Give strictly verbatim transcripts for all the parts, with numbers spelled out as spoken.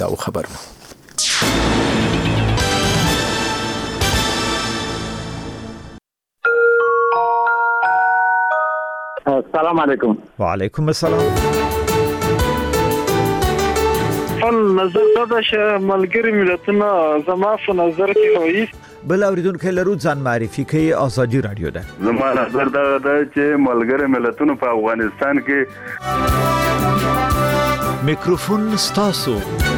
او خبر السلام علیکم. وعلیکم السلام. فن نظر دا چې ملګری ملتونه زما په نظر کې وایي بل اوریدونکو لرو ځان معرفي کوي. آزادي رادیو ده. زما نظر دا ده چې ملګری ملتونه په افغانستان کې میکروفون ستاسو.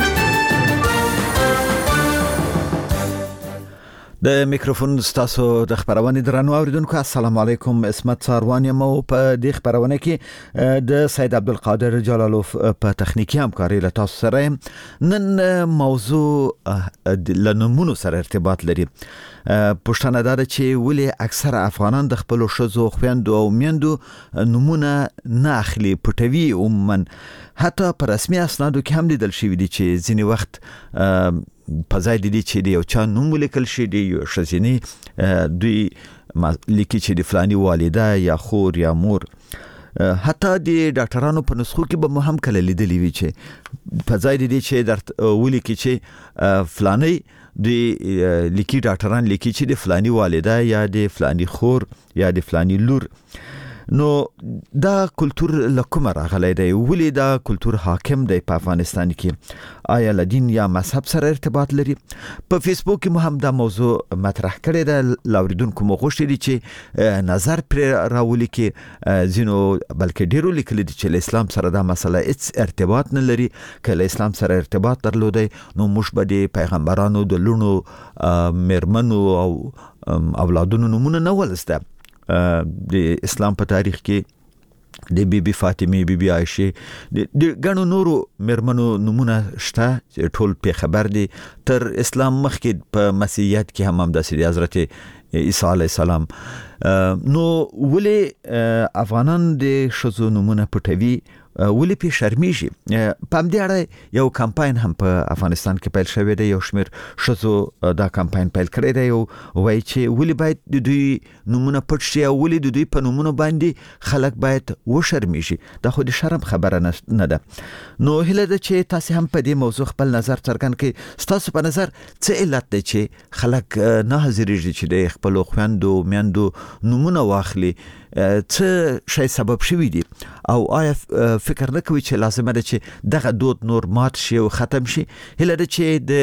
د میکروفون ستاسو د خبرونه درنو اوریدونکو السلام علیکم. اسمت ساروان یم په دې خبرونه کې د سید عبدالقادر جلالوف په تخنیکی همکاري له تاسو سره. نن موضوع لنمونو سره ارتباط لري. پښتنه دا ده چې ولې اکثر افغانان د خپل شزو خويندو او میندو نمونه نه اخلي پټوي عموما حتی پر رسمي اسنادو کې هم لیدل شوی دي چې ځینی وخت په ځای دي چې د یو چا نوم لیکل شي دی یو شزینی دوی لیکي چې د فلاني والده یا خور یا مور حتی د ډاکټرانو په نسخو کې به مو هم کله لیدلی وي چې په ځای دي چې در ولي کې چې فلاني د لیکي ډاکټران لیکي چې د فلاني والده یا د فلاني خور یا د فلاني لور. نو دا کلچر لکوم راغلی دی؟ ولی دا کلچر حاکم دی په افغانستان کې؟ آیا لدین یا مذهب سره ارتباط لري؟ په فیسبوک کې مو هم دا موضوع مطرح کړی دی. لاوریدونکو مو غوښتي دي چې نظر پر راولي کې زینو بلکې ډیرو لیکلي دي چې اسلام سره دا مسله هیڅ ارتباط نه لري. کله اسلام سره ارتباط درلودي نو موږ به د پیغمبرانو د لونو مرمنو او اولادونو نمونه نه ولسته. د اسلام په تاریخ کې د بی بی فاطمه، بی بی عائشه، د غنو نورو مرمنو نمونه شته چې ټول په خبر دي. تر اسلام مخکې په مسیحیت کې هم هم د حضرت عیسی علیه السلام. نو ولې افغانان د شزو نمونه پټوي؟ ولې په شرمېږي؟ په دې اړه یو کمپاین هم په افغانستان کې پیل شوی دی. یو شمېر شزو دا کمپاین پیل کړی دی او وایي چې ولې باید د دوی نمونه پټ شي او ولې د دوی په نمونه باندې خلک باید وشرمېږي. دا خو د شرم خبره نه ده. نو هله ده چې تاسو هم په دې موضوع خپل نظر څرګند کړئ. تاسو په نظر څه علت دی چې خلک نه حاضرېږي چې د خپل خويندو میندو نمونه واخلي؟ څه شی سبب شوی دی؟ او آیا فکر نه کوي چې لازمه ده چې دغه دود نور مات شي او ختم شي؟ هله ده چې د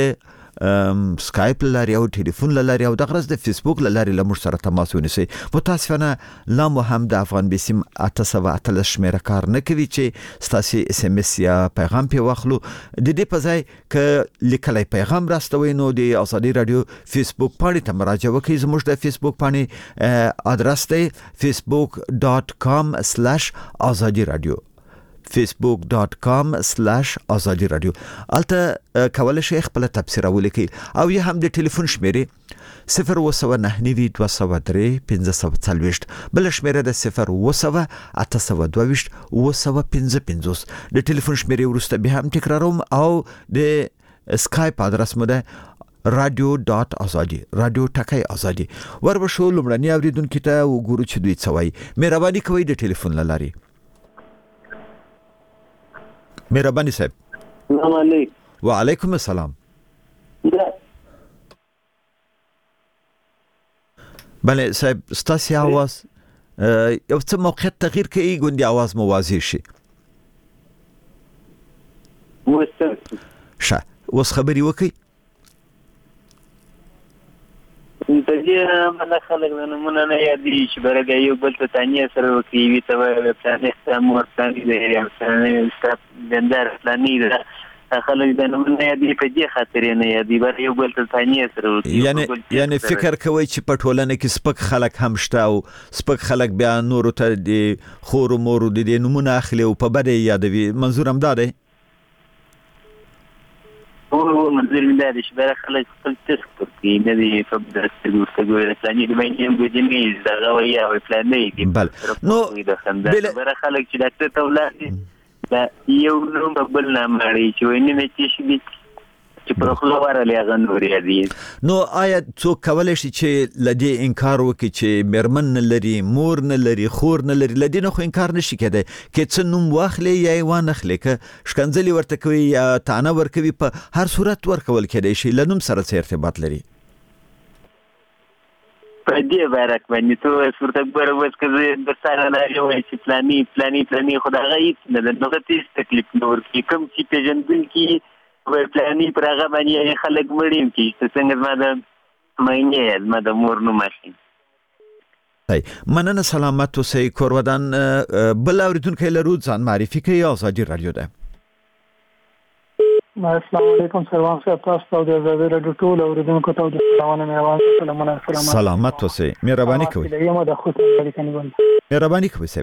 سکایپ لاري او ټلیفون لاري او دغه د فیسبوک لاري لمر سره تماس ونیسي. متاسفانه لا مو هم د افغان بیسیم اته سوه اتلس شمیره کار نه کوي چې ستاسو اس ام اس یا پیغام په واخلو. د دې په ځای ک لیکلای پیغام راستوي نو د آزادي رادیو فیسبوک باندې ته مراجعه وکړئ. زموږ د فیسبوک باندې ادرس دی facebook dot com slash azadi radio facebook dot com slash azadi radio. الته کولای شئ خپل تبصره ولیکئ او یا هم د ټلیفون شمیره صفر و سو نه نوي دو سو درې پنځه سو څلوېښت بل شمیره د صفر و سو اته سو دوه و سو پنځه پنځوس. د ټلیفون شمیره ورسته به هم تکراروم او د سکایپ ادرس مو ده radio dot azadi radio ټکای ازادي. وربشو لمړنی اوریدونکو ته وګورو چې دوی څه وایي. مهرباني کوئ د ټلیفون لاري. مهرباني صاحب. السلام علیکم. وعلیکم السلام. بله صاحب ستاسو आवाज یو څه موقعیت تغییر کوي ګوندې आवाज مو واضح شي. وسه ښه اوس خبري وکي. د دې باندې خلک نمونه نه یادي چې برګه یو بل ته تانیه سره وکي وي ته وایي پلانې سم ورته دی یا څنګه ستاسو بندر پلانې ده خلک د نمونه یادي په دې خاطر نه یادي بر یو بل ته تانیه سره وکي. یعنی یعنی فکر کوي چې په ټولنه کې سپک خلک هم شته او سپک خلک بیا نور ته د خور مور د نمونه اخلي او په بده یادوي. منظور هم دا دی؟ هو منظور من ذلك بلا خلق خلق تذكر في نبي فبدأ تقول تقول فلاني لما يجيب بجميز دغوية وفلاني بل نو بلا بلا خلق شدات تولاني لا يوم بقبلنا ماري شو إني نتيش بيت خبره خو ورلې هغه نور یادي. نو آیا څوک کولای شي چې لدی انکار وکړي چې مرمن نه لري، مور نه لري، خور نه لري؟ لدی نه خو انکار نشي کېدای کې څه نوم واخلي یا یې وانخلي، که شکنځلې ورته کوي یا تانه ورکوي، په هر صورت ورکول کېدای شي. له نوم سره څه ارتباط لري؟ په دې بارک باندې تو صورت ګوره وس کزه د سره نه یو چې پلاني پلاني پلاني خدای غیب نه د نو ته تکلیف نور کی کوم چې پیژندل کی ور پلاني پر هغه باندې خلک مړیم کی څنګه ما د مینه ما د مور نو ماشین. هی مننه، سلامت اوسئ. کورودان بل اوریدونکو لرو ځان معرفي کوي. آزادي رادیو ده. السلام علیکم سروان صاحب، تاسو ته د آزادي رادیو ټول اوریدونکو ته د سلامونه مهربان سلامونه سلامات. سلامت اوسئ، مهرباني کوئ. یم د خو ته اړیکه نیول. مهرباني کوئ صاحب.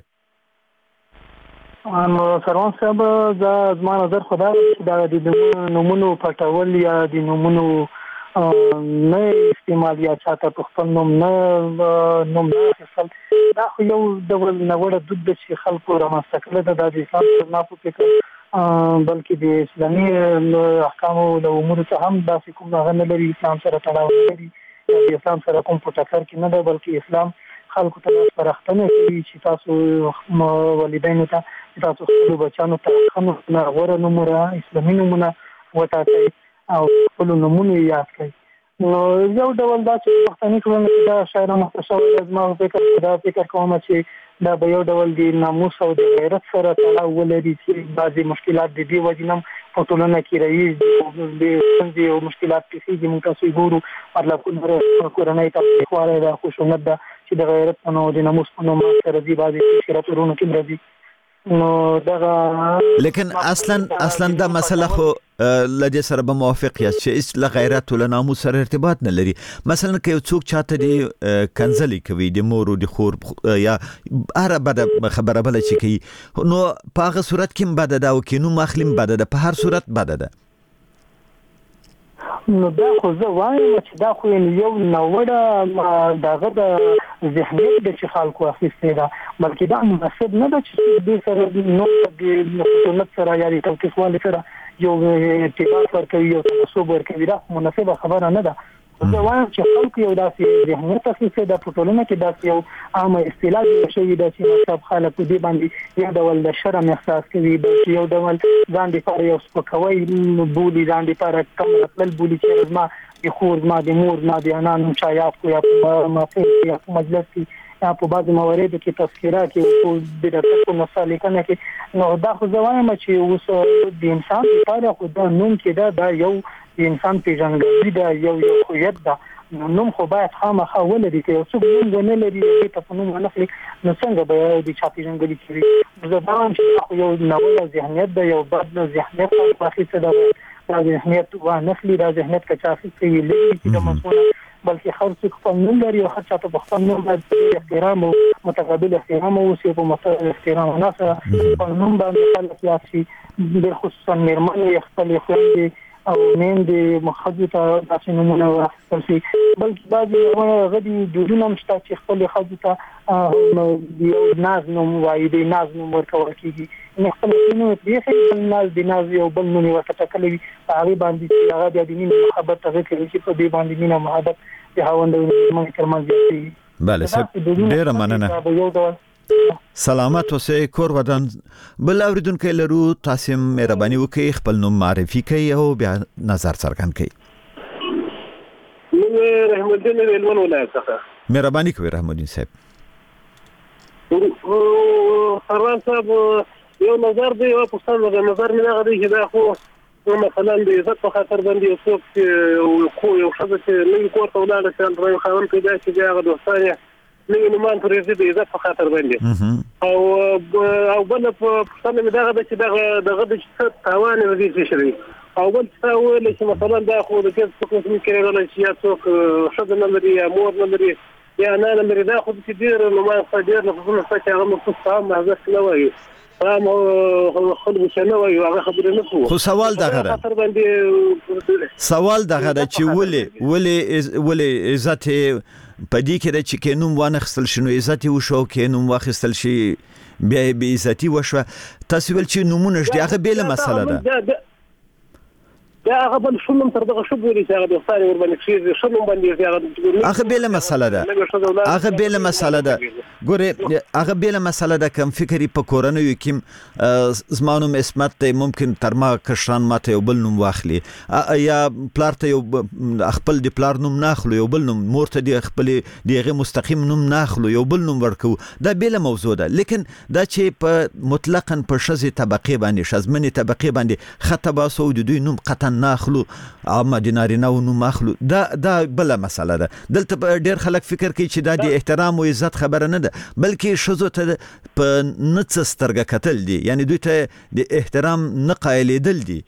ان سروان صاحب دا زما نظر خدا چې دا د نومونو پټول یا د نومونو نه استعمال یا چاته په خپل نوم نه نوم نه اخیستل، دا خو یو ډول نوړه دود ده چې خلکو رامنځته کړې ده. دا د اسلام نه په فکر بلکې د اسلامي احکامو له امور څخه هم داسې کوم هغه نه لري، اسلام سره تړاو لري، د اسلام سره کوم په ټکر کې نه ده، بلکې اسلام خلکو ته سپارښتنه کوي چې تاسو والدینو ته، تاسو خپل بچانو ته ښه غوره نومونه، اسلامي نومونه وټاکئ او خپل نومونه یاد کړئ. نو یو ډول دا چې پښتني ټولنه کې دا شاعر مختصر زما فکر دا فکر کوم چې دا به یو ډول د ناموس او د غیرت سره تړاو ولري چې بعضې مشکلات د دې وجې نه په ټولنه کې رایج دي، د ستونزې او مشکلات پېښېږي. موږ تاسو ګورو مطلب کورنۍ تاوتریخوالی ده، خشونت ده چې د غیرت په نوم او د ناموس په نوم سره ځي، بعضې پېښې راپورونو کې راځي. نو دغه لیکن اصلا اصلا دا مسله خو لدې سره به موافق یاست چې هیڅ له غیرت او له ناموس سره ارتباط نه لري. مثلا که یو څوک چاته د کنځلې کوي، د مور او د خور یا هره بده خبره بله چې کوي، نو په هغه صورت کې هم بده ده او که نوم اخلي هم بده ده، په هر صورت بده ده. نو دا خو زه وایم چې دا خو یو نوړه دغه د ذهنیت د چې خلکو اخیستې ده، بلکې دا مناسب نه ده چې دې سره نو د خشونت سره یا د تاوتریخوالي سره یو ارتباط ورکوي، یو تناسب ورکوي. دا مناسبه خبره نه ده. زه وایم چې خلکو یو داسې ذهنیت اخیستی ده، په ټولنه کې داسې یو عامه اصطلاح جوړه شوې ده چې مذهب خلک په دې باندې یو ډول د شرم احساس کوي، بلکې یو ډول ځان دپاره یو سپکوی بولي، ځان دپاره کم راتلل بولي چې زما د خور، زما د مور، زما د انا نوم چا یاد کړو یا په محفل کې یا په مجلس کې یا په بعضې مواردو کې تذکره کې په د ډاکټر په نسخه لیکنه کې. نو دا خو زه وایم چې اوس د انسان لپاره خو دا نوم چې ده دا یو د انسان پیژندګلوي ده، یو یو هویت ده. نو نوم خو باید خامخا ولري. که یو څوک نوم ونه لري هغې ته په نوم ونخلي نو څنګه به د چا پیژندګلي کوي؟ زه دا وایم چې دا خو یو ناوړه ذهنیت ده، یو بد ذهنیت خلکو اخیستی ده. دا ذهنیت وانخلي، دا ذهنیت که چا اخیستی وي لري چې د مضمونه، بلکې هر څوک خپل نوم لري او هر چا ته په خپل نوم باید احترام او متقابل احترام واوسي، په متقابل احترام نه سره خپل نوم باندې خلک یاد شي، بالخصوصا مېرمنې خپلې خویندې او میندې ښځو ته داسې نومونه واخیستل شي. بلکې بعضې هغه دي دودونه هم شته چې خپلې ښځو ته یو ناز نوم وایي، د ناز نوم ورکول کېږي. نو خپل نوم یې پرېښی، بل ناز د ناز یو بل نوم یې ورته ټاکلی وي، په هغې باندې چې هغه بیا د مینې محبت هغه کوي چې په دې باندې مینه محبت د خاوند او مېرمنې ترمنځ زیاتېږي. بله صاحب، ډېره مننه. یو ډول سلامت اوسئ. کور ودان بل اوریدونکی لرو. تاسو مهرباني وکړئ خپل نوم معرفي کړئ او بیا نظر څرګند کړئ. نوم رحم الدین د هلمند ولایت څخه. مهرباني کوئ رحم الدین صاحب. سروان صاحب یو نظر دی، یو پوښتنه ده. نظر مې هغه دی چې دا خو مثلا د عزت په خاطر باندې یو څوک چې خو یو ښځه چې نوي کور ته ولاړه شي، هلته یو خاوند پیدا شي، بیا هغه دوستان یې نوي نومان پرېږدي د عزت په خاطر باندې. او او بله پوښتنه مې دغه ده چې دغه دغه د څه تاوان یې د دې څه دی. او بل څه وویلی چې مثلا دا خو د دې څوک نه کېږي چې یا څوک ښځه نه لري یا مور نه لري یا نه نه لري، دا خو چې ډېر نومان شته، ډېر نفسونه شته چې هغه نفوس ته هم ارزښت نه وایي، هم خلکو ته نه وایي، هغه خبرې نه کوو. خو سوال دغه ده سوال دغه ده چې ولې ولې ولې عزت په دې کې ده چې که نوم وانخیستل شي نو عزت یې وشو، که نوم واخیستل شي بیا یې بې عزتي وشوه. تاسو ویل چې نومونه ږدي، هغه بېله مسله ده. دا هغه بل شنو تر دغه شو ګوري چې هغه د ستاري ور باندې شي شنو باندې هغه هغه بیل مسله ده هغه بیل مسله ده ګوري هغه بیل مسله ده کوم فکرې په کورنۍ کې زمانوم اسمت ته ممکن تر ما کشران ماته یو بل نوم واخلي یا پلار ته یو خپل د پلار نوم ناخلو یو بل نوم مور ته د خپل دغه مستقیم نوم ناخلو یو بل نوم ورکو دا بیل موضوع ده لیکن دا چې په مطلقاً په شذ طبقه باندې شذمنی طبقه باندې خطبه سعود دوی نوم قطن ناخلو اما دینارینه و نوم اخلو دا دا بل مسله ده دلته ډیر خلک فکر کوي چې دا د احترام او عزت خبره نه ده بلکې شذو ته په نڅ سترګه کتل دي یعنی دوی ته د احترام نه قایلیدل دي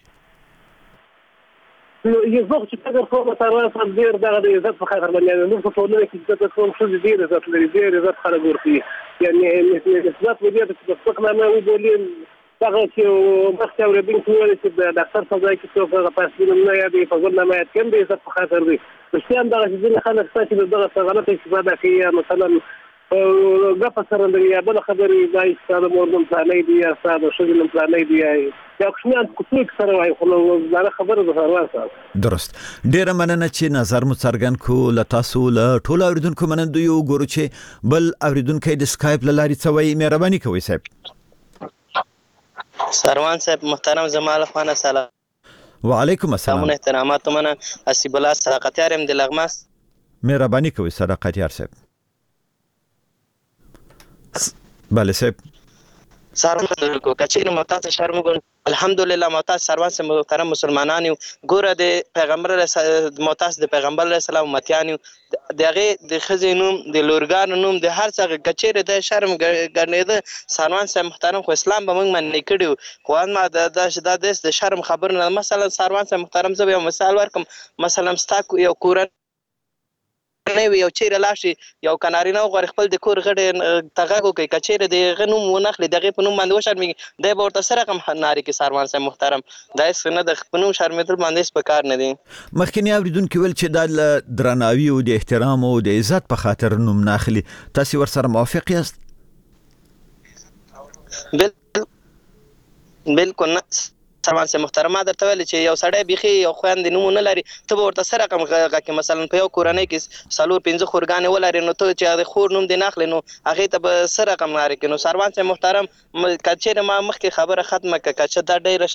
یو څه چې څنګه کومه تاسو ډیر دغه د عزت په خاطر باندې نو په ټولنه کې چې تاسو څه ډیر عزت لري ډیر عزت خلک ورته یعنی عزت ودی چې په څه نه وبولین هغه چې مخکې اورېدونکي وویل چې د ډاکټر په ځای کې څوک هغه پاسپورټ نه یادوي په ګل نه یاد کوم د عزت په خاطر دی رښتیا هم دغه ځینې خلک شته چې دغه څه غلطه استفاده کوي یا مثلا ګپه سره لري یا بله خبرې دا ستا د مور نوم پلانی دی یا ستا د ښځې نوم پلانی دی یا کوچنیان کوڅې سره وایي خو دا خبره د سروان صاحب درست ډیره مننه چې نظر مو څرګند کړو له تاسو له ټولو اورېدونکو مننه یو ګورو چې بل اورېدونکی د سکایپ له لارې څه وایي مهرباني کوئ صاحب سروان صاحب محترم زمال خانه سلام وعلیکم السلام تمام احترامات منه اسیب الله صداقتیار ام د لغماس مهرباني کوئ صداقتیار صاحب بله صاحب سروان کو کچیر محتاج شرم ګون الحمدلله محتاج سروان سے محترم مسلمانان یو ګوره د پیغمبر محتاج د پیغمبر علیه السلام امتیان یو دغه د خزینوم د لورګان نوم د هر څه کچیر د شرم ګرنیده سروان سے محترم خو اسلام به موږ منې کړو خو ما د د شرم خبر نه مثلا سروان سے محترم زه یو مثال ورکم مثلا ستا یو کورن نه یو چیرې لاشي یو کنارینه غوړ خپل د کور غړي تغاګو کوي کچېره د غنوم ونخلي دغه په نوم باندې وشرمي د ورته سره کوم ناری کې سروان صاحب محترم دا څنګه د خپلو شرمېدل باندې سپکار نه دي مخکنی اوریدونکو ول چې د درناوي او د احترام او د عزت په خاطر نوم ناخلي تاسو ور سره موافق یاست بالکل سروان سے محترم درته ویل چې یو سړی بيخي یو خويند نمونه لري ته ورته سره کوم غږی مثلا په یو کورنۍ کې سالور پنځه خورګانې ولري نو ته چې د خور نوم دی ناخلی نو هغه ته به سره کوم لري کې نو سروان سے محترم کچېره ما مخکې خبره ختمه ک کچ دا ډیره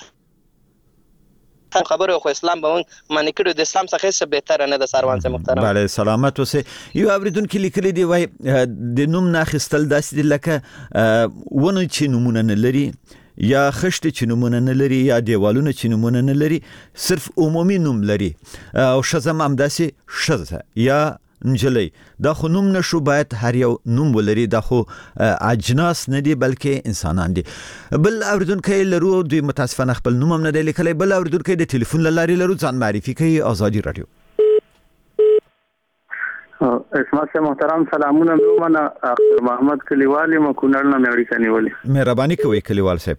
خبره خو اسلام به معنی کړو د اسلام څخه څه بهتر نه د سروان سے محترم bale سلامت اوسه یو اوریدونکو لیکلي دی وای د نوم ناخستل داسې لکه ونه چې نمونه نه لري یا خشت چې نمونه نه لري یا دیوالونه چې نمونه نه لري صرف عمومي نوم لري او شزم هم داسې شزه یا نجلي دا خو نوم نشو باید هر یو نوم ولري دا خو اجناس نه دي بلکې انسانان دي بل اوریدونکو لرو دوی متاسفانه خپل نوم هم نه دی لیکلی بل اوریدونکو د ټلیفون لاري لرو ځان معرفي کوي آزادي رادیو اسمت سے محترم سلامونه مومنه اختر محمد کلیوالی مکونل نه مېړی کنيولي مهرباني کوي کلیوال صاحب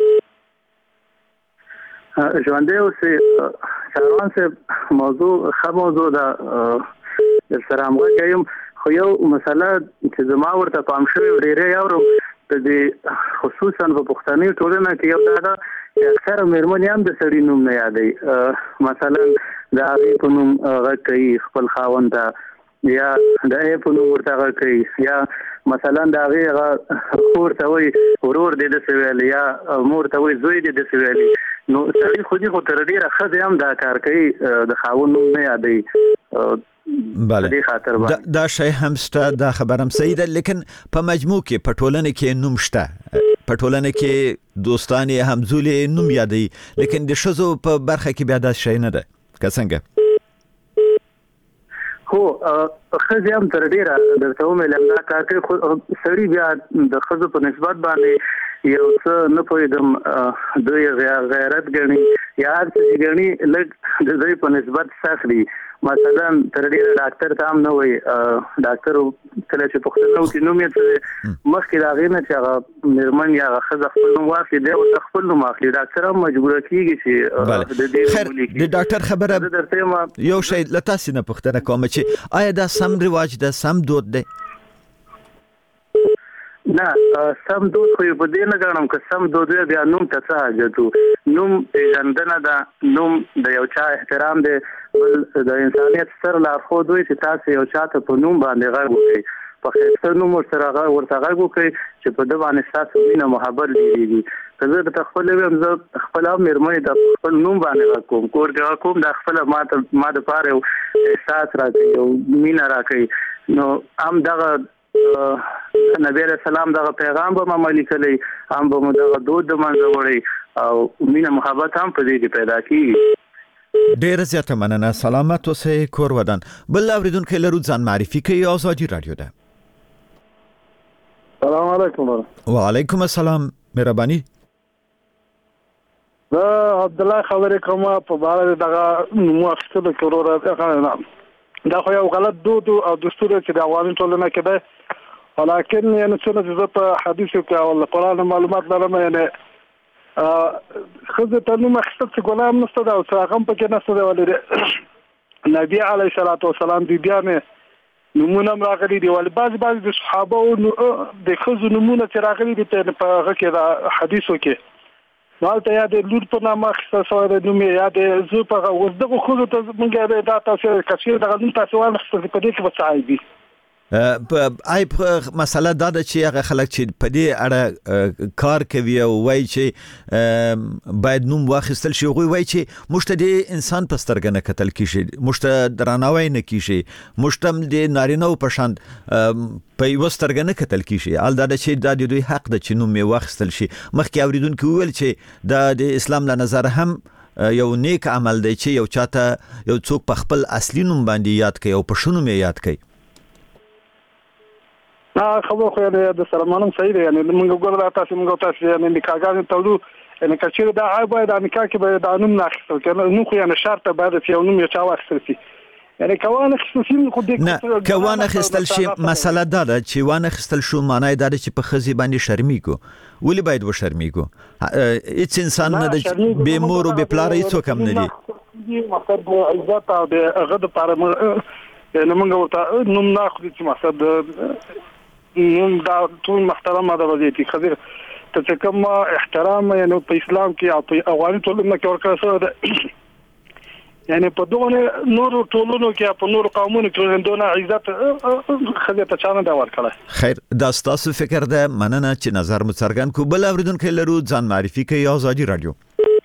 ژوندې اوسه سروان سے موضوع خه موضوع دا سره موږ کوم خو یو مسله چې زما ورته پام شوی ډیره یو د خصوصا په پښتني ټولنه کې یو دا چې اکثر مېرمنې هم د سړي نوم نه یادوي مثلا د هغې په نوم غږ کوي خپل خاوند ته یا د ای په نوم ورته کوي یا مثلا د هغې خور ته وایي ورور دی داسې ویلی یا مور ته وایي زوی دی داسې ویلی نو سړي خو دي خو تر ډېره ښځې هم دا کار کوي د خاوند نوم نه یادوي بله دا شی هم شته دا خبر هم صحیح ده لیکن په مجموع کې په ټولنه کې نوم شته په ټولنه کې دوستان یې همزولې نوم یادوي لیکن د ښځو په برخه کې بیا داسې شی نه ده که څنګه خو ښځې هم تر ډېره درته ومېلم دا کار کوي خو سړي بیا د ښځو په نسبت باندې یو څه نه پوهېږم دوی غیرت ګڼي یا هر څه چې ګڼي لږ د دوی په نسبت سخت دي مثلا تر ډېره ډاکټر ته هم نه وایي ډاکټر کله چې پوښتنه وکړي نوم یې څه مخکې د هغې نه چې هغه مېرمن یا هغه ښځه خپل نوم واخلي دی ورته خپل نوم اخلي ډاکټر هم مجبوره کېږي چې د دې خیر د ډاکټر خبره یو شی له تاسې نه پوښتنه کوم چې آیا دا سم رواج ده سم دود دی نه سم دود خو په دې نه غواړم که سم دود بیا نوم ته څه حاجت نوم پیژندنه ده نوم د یو چا احترام دی بل د انسانیت سره لارښود وي چې تاسو یو چا ته په نوم باندې غږ وکړئ په خیر نوم ورسره ورته غږ وکړئ چې په دې باندې تاسو مینه محبت لري که زه د خپل ویم زه خپل مېرمنې د خپل نوم باندې غږ کوم کور کې کوم د خپل ما ته ما د پاره احساس راځي او مینه راکړي نو ام دغه نبی علیہ السلام دغه پیغام به عملي کړي هم به دغه دود د منځ وړي او مینه محبت هم په دې کې پیدا کیږي. ډیر زیاته مننه. سلامت اوسئ کور ودان. بل اوریدونکو لرو ځان معرفي کوي. آزادي رادیو ده. السلام علیکم. وعلیکم السلام. مهرباني. دا عبد الله خبرې کومه په باره دغه مو اخستلو کې ورته دا خو یو غلط دود او دستور چې د افغاني ټولنه کې ده ولکن یعنی څنګه چې په حدیثو کې او قرآن معلومات لرم یعنی خزه ته نو مخستل چې ګلام نشته دا او څنګه هم پکې نشته دا ولې نبی علیه الصلاۃ والسلام دی بیا نه نمونه راغلي دی ول بعض بعض د صحابه او د خزو نمونه چې راغلي دي په هغه کې دا حدیثو کې مالته یا د لور په نامه خسته سوال نوم یا د زو په وزدغه خو ته مونږه دا تاسو کثیر دغه نوم تاسو وانه خسته په دې کې وڅایي آی مسله دا ده چې هغه خلک چې په دې اړه کار کوي او وایي چې باید نوم واخیستل شي غوي وایي چې مشته د انسان په سترګه نه کتل کیږي مشته درناوی نه کیږي مشته د نارینه په شان په یو سترګه نه کتل کیږي ال دا چې د دوی حق ده چې نوم واخیستل شي. مخکې اوریدونکو ویل چې د اسلام له نظر هم یو نیک عمل دی چې یو چاته یو څوک په خپل اصلي نوم باندې یاد کوي او په شنو می یاد کوي. نه خبر خو یې د سلامانم صحیح دی یعنی موږ ګورل تاسو موږ تاسو یعنی نکاحګان ته ودو یعنی کچې دا آی باید د نکاح کې باید د نوم ناخستل کنه نو خو یعنی شرط باید چې یو نوم یو چا واخستل شي یعنی کوانه خصوصي خو دې نه کوانه خستل شي مسله دا ده چې وانه خستل شو معنی دا چې په خزي باندې شرمېګو ولی باید و شرمېګو هیڅ انسان نه د به مور او به پلار هیڅ کم نه دي مقصد عزت او د غد پر نو موږ ورته نوم ناخذ چې مقصد نوم دا ټول محترم ده وځي خبر ته چې کوم احترام یعنی په اسلام کې او په افغاني ټولنه کې ورکړل شوی یعنی په دغه نور ټولونو کې په نور قومونو کې دونه عزت خزه ته چانه دا ورکړه. خیر دا تاسو فکر ده مننه چې نظر مو څرګند کو. بل اوریدونکو لرو ځان معرفي کوي. آزادي رادیو.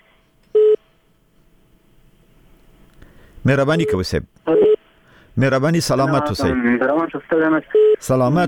مهرباني کوئ صاحب. مهرباني سلامت اوسئ. سلامت.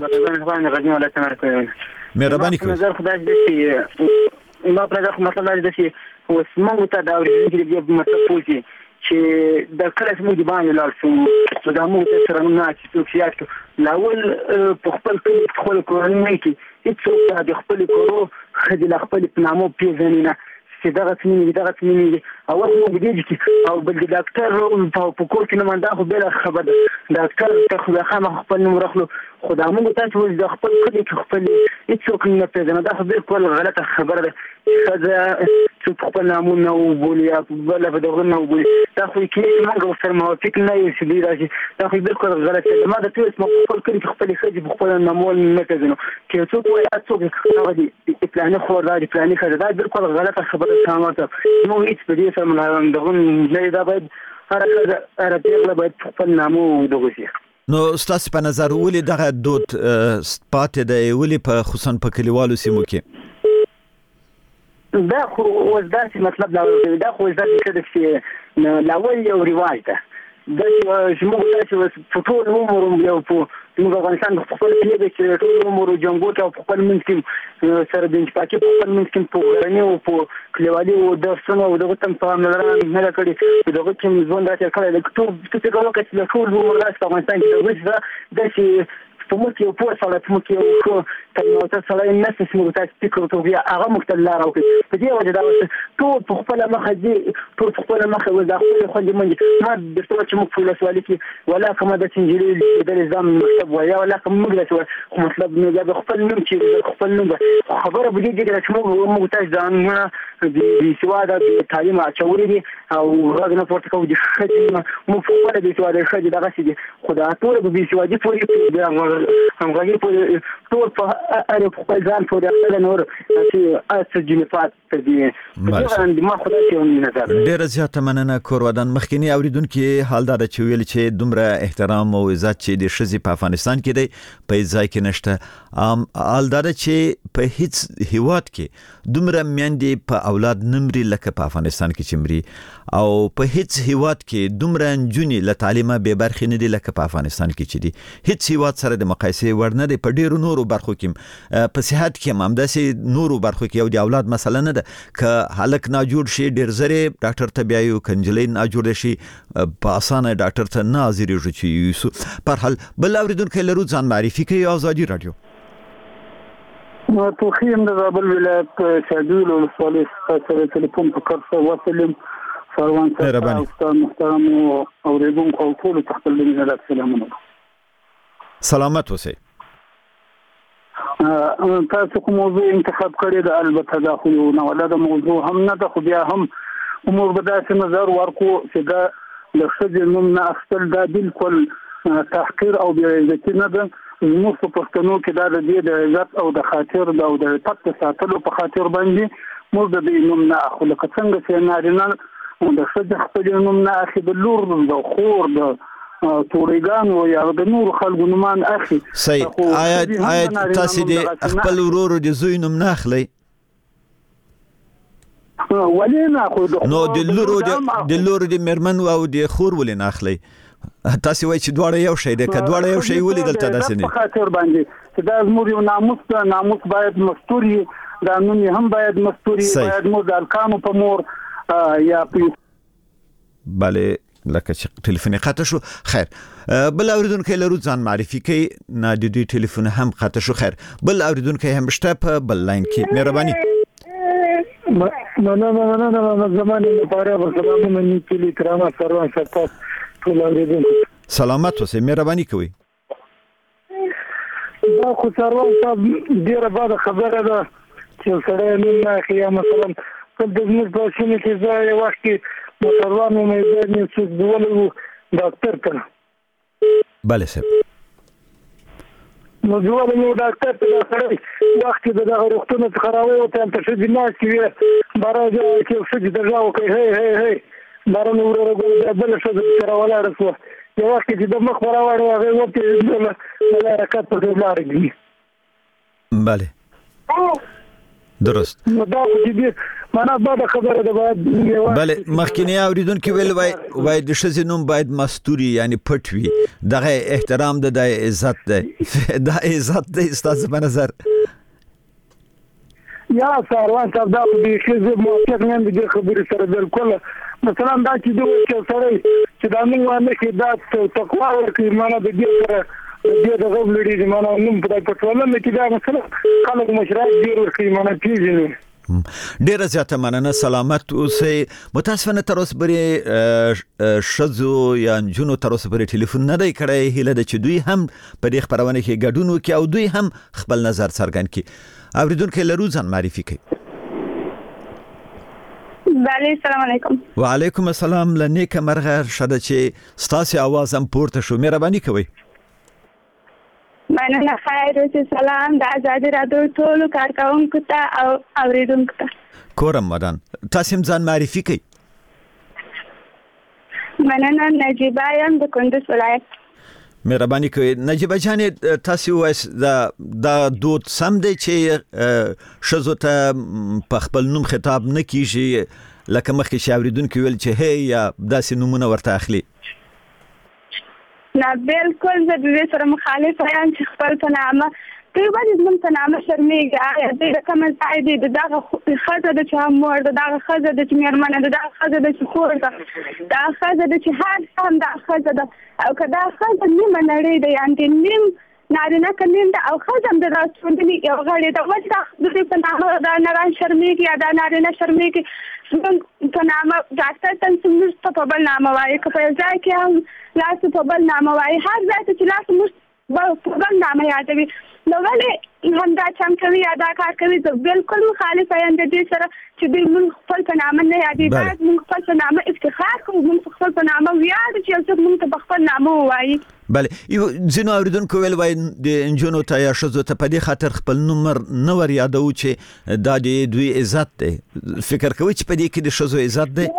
مهرباني کوئ. نظر خدای دې ما پر دغه مسله د شي وسمو ته دا ورته دې مطلب پوښي چې د کله چې موږ باندې لاړ شو دا موږ ته سره نه چې څوک لاول په خپل خپل کورنۍ کې هیڅ د خپل کورو خدای خپل نامو پیژنینه چې دا غتنی دا غتنی او موږ دې چې او بل ډاکټر په کور کې نه مندا خو بل خبر ډاکټر ته خو خامہ خپل نوم راخلو خدای موږ ته چې د خپل کلی کې خپل هیڅوک نه پیژنه دا خو بالکل غلطه خبره ده چې چې خپل نامو نه وبولي یا بل په دغه نه وبولي دا خو کې موږ سره موافق نه یو چې دی راځي دا خو بالکل غلطه ده ما د ټول اسمه خپل کلی کې خپل خځې خپل نامو نه پیژنو چې څوک وایي څوک هغه دي پلان خو راځي پلان خځه دا بالکل غلطه خبره سمته نو هیڅ په دې سره نه دغه نه دا باید هر هر پیغله باید خپل نامو دغه شي. نو ستاسو په نظر ولې دغه دود پاتې دی ولې په خصوصا په کلیوالو سیمو کې دا خو وځداسي مطلب دا دا خو وځداسي کده چې لاول یو رواج ده دا چې موږ تاسو په ټول عمر یو په موږ افغانستان په خپل کې د چې ټول عمر جنگو ته په خپل منځ کې سره د پاکي په خپل منځ کې په غرنی او په کلیوالي او د سنو او دغه تم په نظر نه کړی دغه چې ځوان راځي کړی د ټول څه کومه چې ټول عمر راځي په افغانستان کې دا چې په موږ یو په سره په موږ یو کله تاسو سره نه څه موږ تاسو فکر ته بیا هغه مختلف راوړي په دې وجه دا ټول په خپل مخه دي ټول په خپل مخه وځي خپل خو دې مونږ ما د څه چې موږ په لاسوالي کې ولا کومه د سنجري د نظام مکتب ویا ولا کوم موږ له خو مطلب نه دا خپل نوم چې خپل نوم خبره به دې چې موږ موږ تاسو ځان د سواده د تعلیم اچولې دي او راغ نه پورته کوو دي خدمت مو په خپل د سواده خدي دغه سي دي خدای ټول به سوادي پوری همغږي په ټول په اره په ځان پورې خپل نور چې اسجنفات ته دي ما خدای ته نظر ډیر زیاته مننه کور ودان مخکینی اوریدونکو حال دا چې ویل چې دومره احترام او عزت چې د شذې په افغانستان کې دی په ځای کې نشته ام حال دا چې په هیڅ هیواد کې دومره میندې په اولاد نمرې لکه په افغانستان کې چمري او په هیڅ هیواد کې دومره نجونې له تعلیمه به برخې نه دي لکه په افغانستان کې چې دي هیڅ هیواد سره د مقایسې وړ نه دی په ډیرو نورو برخو کې په صحت کې هم همداسې نورو برخو کې یو د اولاد مسله نه ده که هلک ناجوړ شي ډیر زره ډاکټر ته بیایو کنجلې ناجوړ شي په اسانه ډاکټر ته نه حاضرېږي چې یوسف پر حال بل اوریدونکو لرو ځان معرفي کوي آزادي رادیو توخیم د زابل ولایت شادول ولسوالۍ سره ټلیفون په کار وسلم فروان صاحب محترم اوریدونکو او ټول تخپل مینه سلامونه سلامت اوسئ تاسو کوم موضوع انتخاب کړی د البته دا خو یو نه ولا د موضوع هم نه د خو بیا هم امور به داسې نظر ورکو چې دا د ښځې نوم نه اخیستل دا بالکل تحقیر او بې عزتي نه ده زموږ په پښتنو کې دا د دې د عزت او د خاطر او د عفت د ساتلو په خاطر باندې موږ د دې نوم نه اخلو لکه څنګه چې نارینه د ښځې خپل نوم نه اخلي د لور د خور د تورېګانو یا د نورو خلکو نومان اخلي صحیح آیا آیا تاسو د خپل ورور د زوی نوم نه اخلي ولې نه خو نو د لور د لور د مرمن او د خور ولې نه اخلي تاسو وایي چې دواړه یو شی دی که دواړه یو شی ولې دلته داسې نه په خاطر باندې چې دا زموږ یو ناموس ده ناموس باید مستور وي دا نوم هم باید مستور وي باید مو د الکانو په مور یا بله لکه چې ټلیفون قطع شو خیر بل اوریدونکو لرو ځان معرفي کوي نه د دوی ټلیفون هم قطع شو خیر بل اوریدونکو هم شته په بل لاین کې مهرباني نه نه نه نه نه زمانه لپاره ورسلامونه نیکلی کرامه سروان صاحب ټول اوریدونکو سلامت اوسئ مهرباني کوي دا خو سروان صاحب ډیره بده خبره ده چې سره نه خیا مثلا په دې په شنو کې ځای وخت کې موټروانو مې د نس ډولو ډاکټر ته bale صاحب نو ډول یو ډاکټر ته سره وخت د دغه وختونو څخه راوته ته چې دماغ کې بارا چې څه د ځاو کوي هي هي هي بارا نو ورغله بل څه د سره ولا رسو یو وخت چې د مخ راوړی هغه وته ولا حرکت په لارګي bale درست نو دا چې معنا دا خبره ده باید bale مخکینی اوریدونکو ویل وای وای د ښځې نوم باید مستوري یعنی پټ وي دغه احترام ده د عزت ده دا عزت ده ستاسو په نظر یا سروان صاحب دا د ښځې موافق نه دي خبرې سره بالکل مثلا دا چې دوی چې سره چې دا موږ باندې کې دا تقوا ورکړي معنا د دې سره دې د غوړ لري معنا نوم په پټوله مې کې دا مثلا خلک مشرات ډیر ورکړي معنا پیژني ډیره زیاته مننه سلامت اوسئ متاسفانه تر اوسه پورې شذو یا جنو تر اوسه پورې ټلیفون نه دی کړی هیله ده چې دوی هم په دې خبرونه کې ګډون وکړي او دوی هم خپل نظر څرګند کړي اوریدونکو لرو ځان معرفي کړي بله السلام علیکم وعلیکم السلام لنیک مرغه شده چې ستاسو आवाज هم پورته شو مهرباني کوئ مننه خیر اوسئ سلام د آزادي رادیو ټولو کارکونکو ته او اوریدونکو ته کورم مدان تاسو هم ځان معرفي کړئ مننه نجیبه یم د کندوز ولایت مهرباني کوئ نجیبه جانې تاسو وایس دا دا دود سم دی چې ښځو ته په خپل نوم خطاب نه کیږي لکه مخکې چې اوریدونکو ویل چې هی یا داسې نومونه ورته اخلي نه بالکل زه د دې سره مخالف یم چې خپل په نامه دوی باندې زموږ په نامه شرمېږي آیا دوی د کومه ځای دی د دغه ښځه ده چې هم مور ده دغه ښځه ده چې مېرمنه ده دغه ښځه ده چې خور ده دغه ښځه ده چې هر څه هم دغه ښځه ده او که دا ښځه نیمه نړۍ ده یعنې نیم نارینه که نیم ده او ښځه هم د راټولنې یو غړې ده ولې دا د دوی په نامه دا نران شرمېږي یا دا نارینه شرمېږي زموږ په نامه ډاکټر ته زموږ ته په بل نامه وایي که په یو ځای کې هم لاس په بل نامه وایي هر ځای ته چې لاس موږ په بل نامه یادوي نو ولې همدا چم کوي یا دا کار کوي زه بالکل مخالفه یم د دې سره چې دوی موږ خپل په نامه نه یادوي باید موږ خپل په نامه افتخار کوو موږ خپل په نامه ویاړو چې یو څوک موږ ته په خپل نامه ووایي بله یو ځینو اوریدونکو ویل وای د انجونو ته یا ښځو ته په دې خاطر خپل نومر نه ور یادو چې دا د دوی عزت دی. فکر کوي چې په دې کې د ښځو عزت دی؟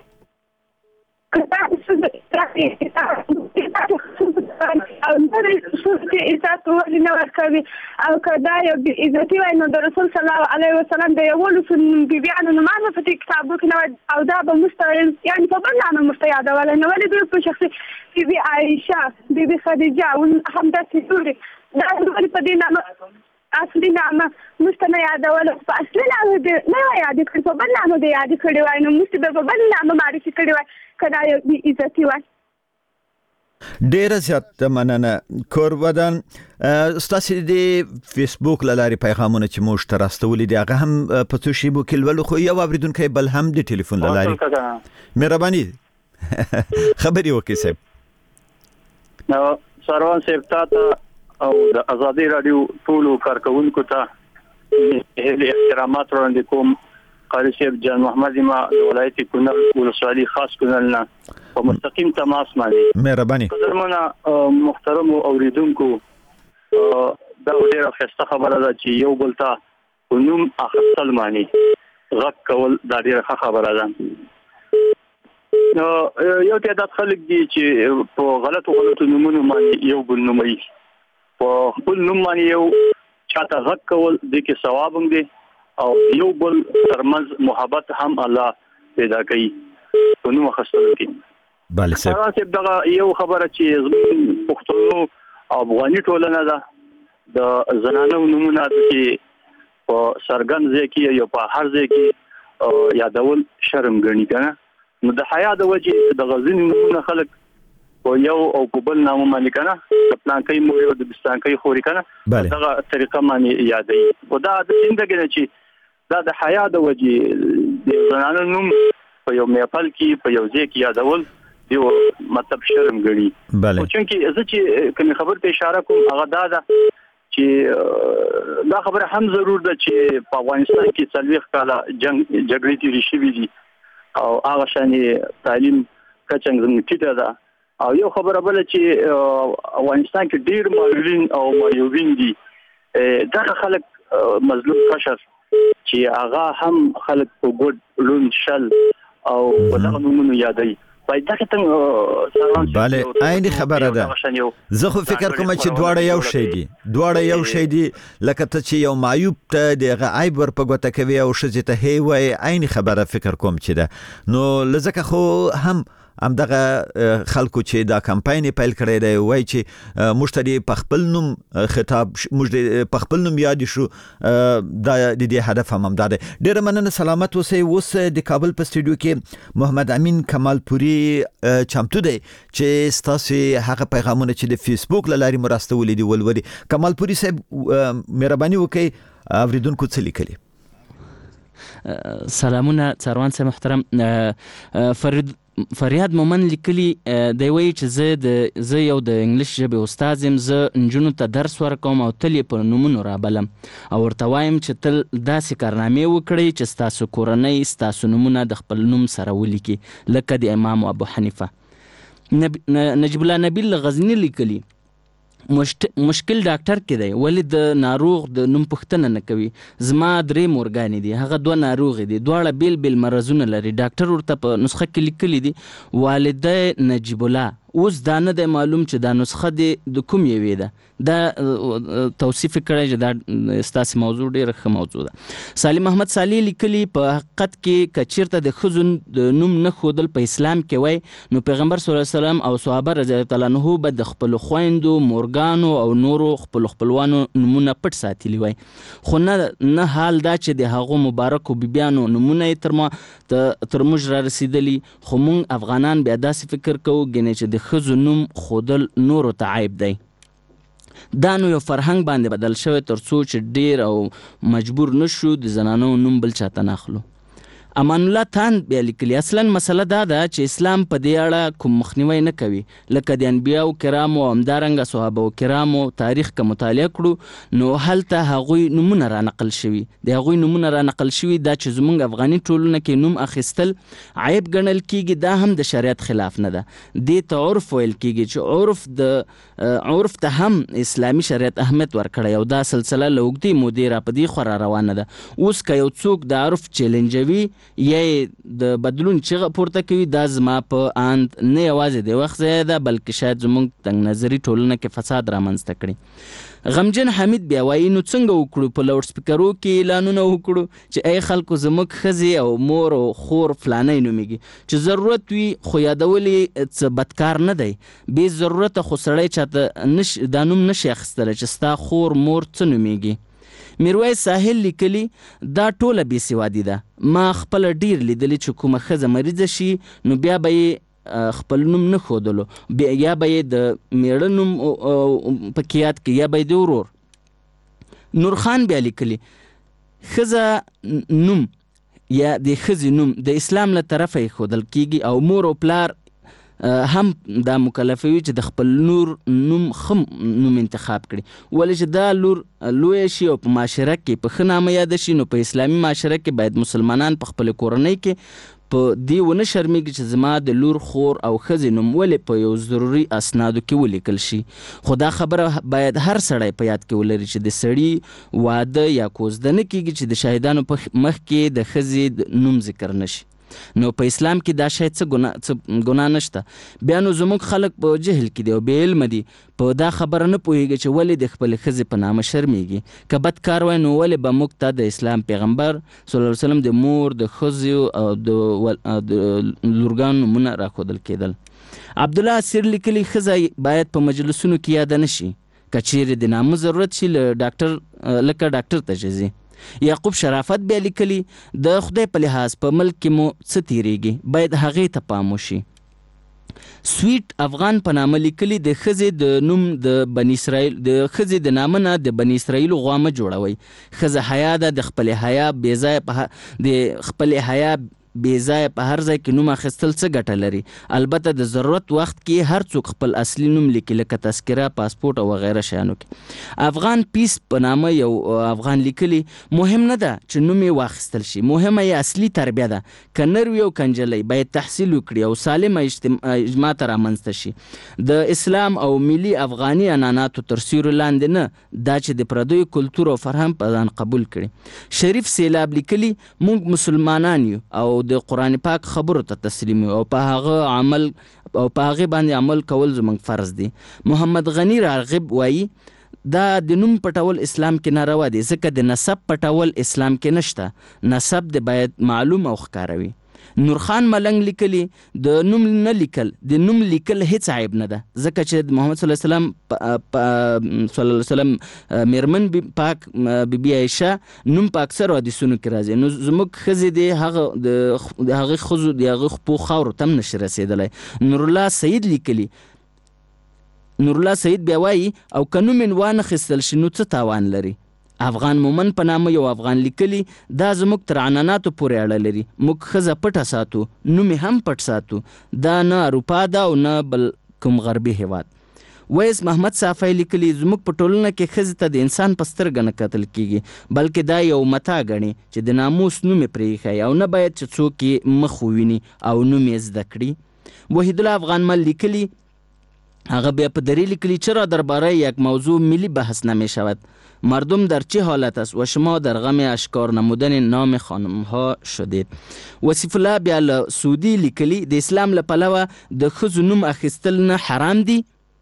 او نور څه عزت ورنه نه ورکوي او کدا یو عزتي وای نو د رسول صلی الله علیه وسلم د یو لسن بیبیانو نو مانه په کتابو کې نو او دا به مستقل یعنی په بل نامه مستیاده ولا نو ولې دوی په شخصي بیبي عائشه بیبي خدیجه او همدا سوري دا ولې په دې نامه اصلي نامه مستنه یادول په اصلي نامه دې نه یاد کړو په بل نامه دې یاد کړو وای نو مستبه په بل نامه معرفي کړو وای کدا یو عزتي وای. ډیر زیات مننه. کورودان ستاسو د فیسبوک لاري پیغامونه چې موږ ته راستولې دي هغه هم په څو شی بو کې ولول خو یو اوریدونکو بل هم د ټلیفون لاري مهرباني خبري وکړئ صاحب. نو سروان صاحب ته او د ازادي رادیو ټولو کارکونکو ته هلي احترامات وړاندې کوم. قاری صاحب جان محمد ما ولایت کونړ ولسوالي خاص کونړ نه په مستقیم تماس باندې مهرباني قدرمنه محترم اوریدونکو دا ډیره ښه خبره ده چې یو بل ته نوم اخیستل معنی غږ کول دا ډیره ښه خبره ده. نو یو تعداد خلک دي چې په غلطو غلطو نومونو باندې یو بل نوموي په خپل نوم باندې یو چاته غږ کول د کې ثواب هم دی او یو بل ترمنځ محبت هم الله پیدا کوي په نوم اخیستل کې. بله صاحب دا یو خبره چې پښتنو او افغاني ټولنه ده د زنانو نومونه چې په سرګن ځای کې یا په هر ځای کې یادول شرم ګڼي کنه. نو د حیا د وجې د غزنی نومونه خلک په یو او په بل نامه باندې کنه د پلانکۍ مور او د بستانکۍ خوري کنه دغه طریقه باندې یادوي. خو دا د زندګۍ نه چې دا د حیا د وجې د زنانو نوم په یو محفل کې په یو ځای کې یادول دیو مطلب شرم ګڼي. بله چونکه زه چې کوم خبر ته اشاره کوم هغه دا ده چې دا خبره هم ضرور ده چې په افغانستان کې څلوېښت کاله جنگ جګړې تیرې شوې دي او هغه شانې تعلیم کچه زموږ ټیټه ده. او یو خبره بل چې افغانستان کې ډیر معلولین او معیوبین دي دغه خلک مظلوم قشر چې هغه هم خلک په ګډ لون شل او په دغه نومونو یادوي. بله عین خبره ده. زه خو فکر کوم چې دواړه یو شی دي دواړه یو شی دي لکه ته چې یو معیوب ته دغه عیب ور په ګوته کوي او ښځې ته هی وای عین خبره فکر کوم چې ده. نو لزکه خو هم ام دغه خلکو چې دا کمپاین پیل کړی دی وای چې مشتری په خپل نوم خطاب موږ په خپل نوم یاد شو دا د دې هدف هم دا دی. ډیره مننه سلامت اوسئ. اوس د کابل په استودیو کې محمد امین کمالپوري چمتو دی چې ستاسو هغه پیغامونه چې د فیسبوک لاري مرستولې دي ولولي. کمالپوري صاحب مهرباني وکړئ اوریدونکو څه لیکلي. سلامونه څاروان صاحب محترم. فرید فریاد مومن لیکلی دی وایي چې زه د زه یو د انګلیش ژبې استاد یم. زه نجونو ته درس ورکوم او تل یې په نومونو رابلم او ورته وایم چې تل داسې کارنامې وکړئ چې ستاسو کورنۍ ستاسو نومونه د خپل نوم سره ولیکي لکه د امام ابو حنیفه. نجیب الله نبیل غزنی لیکلی مشکل ډاکټر کې دی ولی د ناروغ د نوم پوښتنه نه کوي. زما درې مورګانې دي هغه دوه ناروغې دي دواړه بیل بیل مرضونه لري. ډاکټر ورته په نسخه کې لیکلی دي والده نجیب الله. اوس دا نه دی معلوم چې دا نسخه د کوم یوې ده. دا توصیف کړی چې دا ستاسو موضوع ډیره ښه موضوع ده. سالم محمد صالح لیکلی په حقیقت کې که چیرته د ښځو د نوم نه ښودل په اسلام کې وای نو پیغمبر صلی الله علیه وسلم او صحابه رضی الله تعالی عنهم به د خپلو خویندو مورګانو او نورو خپلو خپلوانو نومونه پټ ساتلي وای. خو نه نه حال دا چې د هغو مبارکو بیبیانو نومونه یې تر ما تر موږ را رسېدلي. خو موږ افغانان بیا داسې فکر کوو ګنې چې د ښځو نوم ښودل نورو ته عیب دی. دا نو یو فرهنګ باندې بدل شوی تر څو چې ډیر او مجبور نشو د زنانو نوم بل چاته ناخلو. امان الله تان بیا لیکلي اصلا مسله دا ده چې اسلام په دې اړه کوم مخنیوي نه کوي، لکه د انبیاو کرامو او همدارنګه صحابه کرامو تاریخ که مطالعه کړو نو هلته هغوی نومونه را نقل شوي د هغوی نومونه را نقل شوي دا چې زموږ افغاني ټولنه کې نوم اخیستل عیب ګڼل کیږي، دا هم د شریعت خلاف نه ده. دې ته عرف ویل کیږي چې عرف د عرف ته هم اسلامي شریعت اهمیت ورکړی او دا سلسله له اوږدې مودې را په دې خوا را روانه ده. اوس که یو څوک د عرف چیلنجوي یا د بدلون چغه پورته کوي دا زما په اند نه یوازې د وخت ضایع ده بلکې شاید زموږ تنګ نظري ټولنه کې فساد رامنځته کړي. غمجن حمید بیا وایي نو څنګه وکړو، په لاوډ سپیکرو کې اعلانونه وکړو چې ای خلکو زموږ ښځې او مور او خور فلانی نومیږي، چې ضرورت وي خو یادول یې څه بدکار نه دی. بې ضرورته خو سړی چاته نش دا نوم نشي اخیستلی چې ستا خور مور څه نومیږي. میرویس ساحل لیکلي دا ټوله بې سوادي ده. ما خپله ډیر لیدلي چې کومه ښځه مریضه شي نو بیا به یې خپل نوم نه ښودلو، یا به یې د میړه نوم پکې یاد کړي یا به یې د ورور. نورخان بیا لیکلي ښځه نوم یا د ښځې نوم د اسلام له طرفه یې ښودل کیږي او مور او پلار هم دا مکلفوي چې د خپل لور نوم ښه نوم انتخاب کړي، ولې چې دا لور لویه شي او په معاشره کې په ښه نامه یاده شي نو په اسلامي معاشره کې باید مسلمانان په خپل کورنۍ کې په دې ونه شرمېږي چې زما د لور خور او ښځې نوم ولې په یو ضروري اسنادو کې ولیکل شي. خو دا خبره باید هر سړی په یاد کې ولري چې د سړي واده یا کوزده نه کیږي چې د شاهدانو په مخ کې د ښځې د نوم ذکر نشي. نو په اسلام کې دا شاید څه ګناه نشته. بیا نو زموږ خلک په جهل کې دي او بې علمه دي، په دا خبره نه پوهېږي چې ولې د خپلې ښځې په نامه شرمېږي. که بد کار وای نو ولې به موږ ته د اسلام پیغمبر صلی الله علیه وسلم د مور د ښځو او د لورګانو نومونه راښودل کېدل. عبدالله اسیر لیکلي ښځه باید په مجلسونو کې یاده نه شي، که چیرې د نامه ضرورت شي له ډاکټر لکه ډاکټر ته چې ځي. یعقوب شرافت بیا لیکلي د خدای په لحاظ په ملک کې مو څه تیریږي باید هغې ته پام وشي. سویټ افغان په نامه لیکلي د ښځې د نوم د بني اسرائیل د ښځې د نامه نه د بني اسرائیلو غوا مه جوړوئ. ښځه حیا ده، د خپلې حیا بې ځایه په د خپلې حیا بې ځایه په هر ځای کې نوم اخیستل څه ګټه لري؟ البته د ضرورت وخت کې هر څوک خپل اصلي نوم لیکي لکه تذکره، پاسپورټ او وغیره شیانو کې. افغان پیس په نامه یو افغان لیکلي مهم نه ده چې نوم یې واخیستل شي، مهمه یې اصلي تربیه ده. که نر وي او که نجلۍ باید تحصیل وکړي او سالمه اجتماع ته رامنځته شي، د اسلام او ملي افغاني عنعناتو تر سیوري لاندې نه، دا چې د پردیو کلتور او فرهنګ په ځان قبول کړي. شریف سیلاب لیکلي موږ مسلمانان یو او د قرآن پاک خبرو ته تسلیم او په هغه عمل او په هغه باندې عمل کول زموږ فرض دی. محمد غنی راغب وایي دا د نوم پټول اسلام کې ناروا دی ځکه د نسب پټول اسلام کې نشته، نسب د باید معلوم او ښکاره وي. نورخان ملنګ لیکلي د نوم نه لیکل د نوم لیکل هیڅ عیب نه ده ځکه چې محمد صلی الله علیه وسلم صلی الله علیه وسلم میرمن پاک بی بی عایشه نوم په اکثر حدیثونو کې راځي. نو زموږ ښځې د هغه د هغې ښځو د هغې خپو خاورو ته هم نشي رسېدلی. نورالله سعید لیکلي نورالله سعید بیا وایي او که نوم یې وانخیستل شي نو څه تاوان لري؟ افغان مومن په نامه یو افغان لیکلي دا زموږ تر عنعناتو پورې اړه لري، موږ ښځه پټه ساتو، نوم یې هم پټ ساتو، دا نه اروپا ده او نه بل کوم غربي هیواد. ویس محمد صافی لیکلي زموږ په ټولنه کې ښځې ته د انسان په سترګه نه کتل کیږي بلکې دا یو متاع ګڼي چې د ناموس نوم یې پرې ایښی او نه باید چې څوک یې مخ وویني او نوم یې زده کړي. وحیدالله افغان مل لیکلي هغه بیا په دری لیکلی چرا درباره یک موضوع ملی بحث نمی شود؟ مردم در چه حالت است و شما در غم اشکار نمودن نام خانم ها شدید؟ وصف الله بیا له سعودي لیکلی د اسلام له پلوه د ښځو نوم اخیستل نه حرام دي.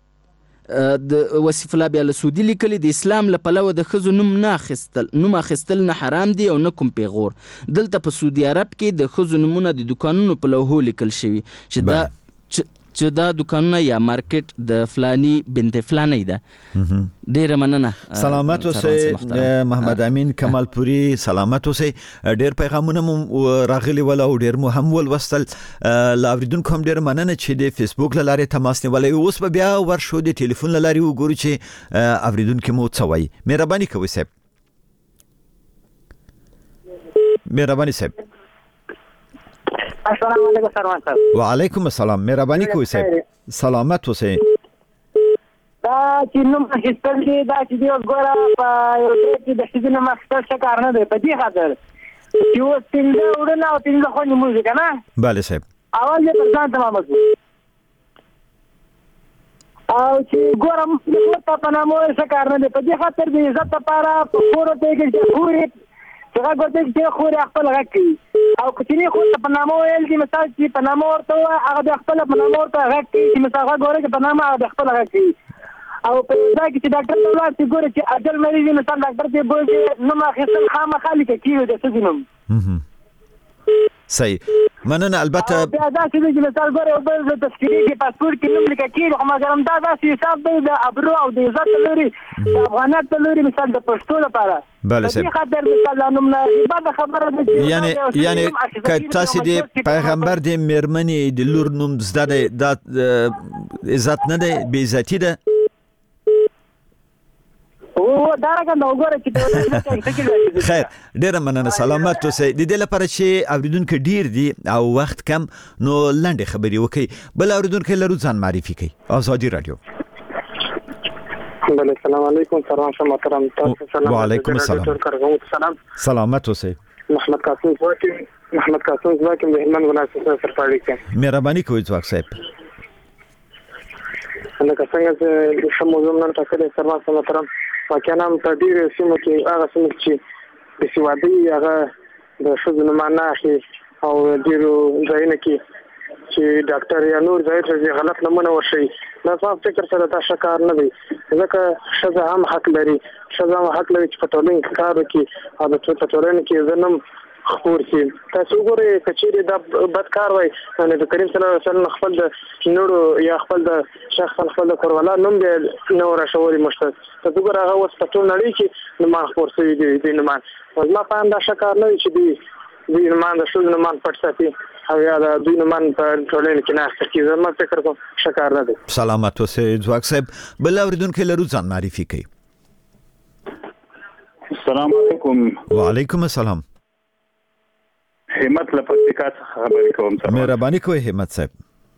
د وصف الله بیا له سعودي لیکلی د اسلام له پلوه د ښځو نوم نه اخیستل نوم اخیستل نه حرام دي او نه کوم پیغور. دلته په سعودي عرب کې د ښځو نومونه د دکانونو په لوحو لیکل شوي چې دا چې دا دکانونه یا مارکیټ د فلانی بنت فلانی ده. ډیره مننه. سلامت اوسئ محمد امین کمال پوری، سلامت اوسئ. ډیر پیغامونه مو راغلي ول او ډیر مو هم ولوستل. لا اوریدونکو هم ډیر مننه چې د فیسبوک لارې تماس نیولای. اوس به بیا ورشو د ټلیفون لارې وګورو چې اوریدونکو مو څه وایي. مهرباني کوئ صاحب. مهرباني صاحب. السلام علیکم سروان صاحب. وعلیکم السلام. مهرباني کوئ صاحب. سلامت اوسئ. دا چې نوم اخیستل دي دا چې دی ګوره په یو ځای کې د ښځې نوم اخیستل ښه کار نه دی په دې خاطر چې اوس پنځه وړونه او پنځه خویندې موږ که نه بله صاحب اول یې پر ځان تمامه کړو او چې ګوره مور ته په نامه ویل ښه کار نه دی په دې خاطر د عزت لپاره په خور ورته یې چې خورې چې غږ ورته چې خورې خپل غږ کوي او کوچني خور ته په نامه ویل دي مثال چې په نامه ورته ووایه هغه بیا خپله په نامه ورته غږ کوي چې مثال غږ وره چې په نامه هغه بیا خپله غږ کوي او په ځای کې چې ډاکټر ته ولاړ شي ګوره چې اجل مریض وي مثال ډاکټر ته بولي نوم اخیستل خامخا لیکل کېږي د ښځې نوم صحیح مننه. البته بیا داسې دی چې مثال ګوره یو بل د تذکرې کې پاسپورټ کې نوم لیکل کېږي خو مګر همدا داسې حساب دی د ابرو او د عزت له لوري د افغانیت له لوري مثال د پښتو لپاره بله صاحب په دې خاطر مثال دا نوم نه بده خبره ده چې یعنې یعنې که تاسې د پیغمبر د مېرمنې د لور نوم زده دی دا عزت نه دی بې عزتي ده خیر ډیره مننه سلامت اوسئ. د دې لپاره چې اوریدونکو ډیر دي او وخت کم نو لنډې خبرې وکړئ. بل اوریدونکو لرو ځان معرفي کړئ. ازادي رادیو. بله سلام علیکم سروان صاحب محترم. تاسو سلام. وعلیکم السلام. سلام سلامت اوسئ. محمد قاسم زواکم محمد قاسم زواکم د هلمند ولایت څخه سرپاړی کې. مهرباني کوئ ځواک صاحب. لکه څنګه چې د موضوع نن تاسو سروان صاحب محترم واقعا په ډیرو سیمو کې هغه سیمې چې د سیوادي هغه د ښځو نومان نه اخلي او ډیرو ځایونو کې چې ډاکټر یا نور ځای ته غلط نمونه ورشي دا صاحب فکر سره دا ښه کار نه دی ځکه ښځه هم حق لري ښځه هم حق لري چې په ټولنه کې کار وکړي او د ټولنې کې ځنم خپور شي. تاسو وګورئ کچېرې دا بد کار وای نبی کریم صلی الله علیه وسلم خپل د نورو یا خپل د شخص خپل د کوروالا نوم دی نو راشوري مشته تاسو وګورئ هغه اوس په ټول نړۍ کې نومان خپور شوي دي د نومان ما په انده شکار نه چې دی د نومان د شول نومان پټ ساتي او یا د دوی نومان په ټولنه کې نه اخته کیږي زما فکر کوم شکار نه دی. سلامت اوسئ ځواک صاحب. بل اوریدونکو لرو ځان معرفي کړئ. السلام علیکم. وعلیکم السلام. همت لپاره څخه خبرې کوم. مهرباني کوئ همت صاحب.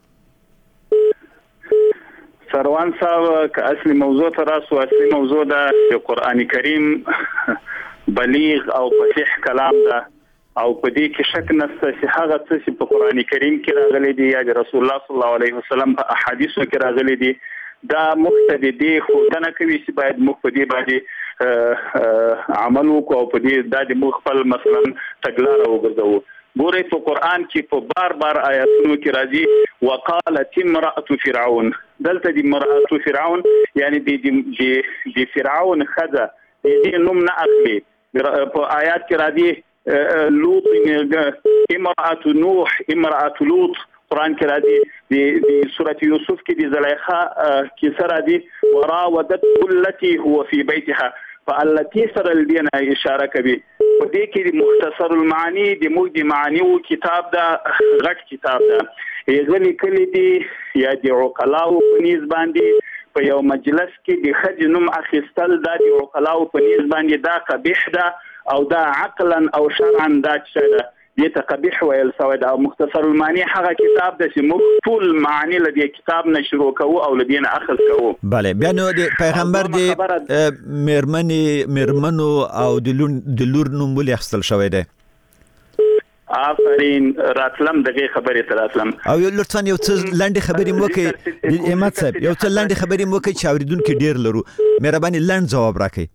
سروان صاحب که اصلي موضوع ته راسو اصلي موضوع ده چې قرآن کریم بلیغ او فصیح کلام ده او په دې کې شک نشته چې هغه څه چې په قرآن کریم کې راغلي دي یا د رسول الله صلی الله علیه وسلم په احادیثو کې راغلي دي دا مقتدی دی خو دا نه کوي چې باید موږ په دې باندې عمل وکړو او په دې د موږ خپل مثلا تګلاره وګرځو. ګورئ په قرآن کې په بار بار آیاتونو کې راځي وقالت امرأة فرعون دلته د امرأة فرعون یعنی د د فرعون خزه دې نوم نه اخلي. په آیات کې راځي لوط امرأة نوح امرأة لوط قرآن کې راځي د سورۃ یوسف کې د زلیخا کې سره راځي وراودته التي هو في بيتها فالتي سره الدين اشاره کوي. په دې کې د مختصر المعانی د موږ د معانیو کتاب دا غټ کتاب دا یغلی کلی دی یا د عقلاو په نيز باندې په یو مجلس کې د خج نوم اخیستل دا د عقلاو په نيز باندې دا قبیح ده او دا عقلا او شرعا دا څه ده دې ته قبیح ویل سوی ده. او مختصر المعانی هغه کتاب د چې موږ ټول معانی له دې کتاب نه شروع کوو او له دې نه اخذ کوو. بله بیا نو د پیغمبر د مېرمنې مېرمنو او د لور نوم ولې اخیستل شوی دی؟ آفرین راتلم دغه خبرې ته راتلم او یو لطفا یو څه لنډې خبرې مو وکړئ احمد صاحب یو څه لنډې خبرې مو وکړئ چې اوریدونکي ډېر لرو. مهرباني لنډ ځواب راکړئ.